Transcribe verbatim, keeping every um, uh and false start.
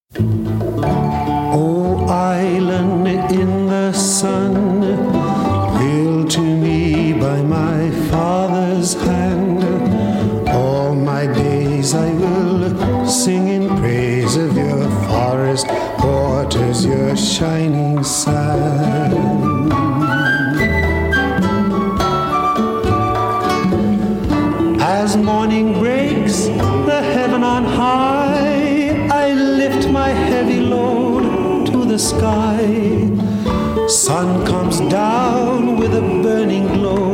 Oh, island in the sun, built to me by my father's hand, all my days I will sing in praise of your forest waters, your shining sun. As morning breaks, the heaven on high, I lift my heavy load to the sky. Sun comes down with a burning glow,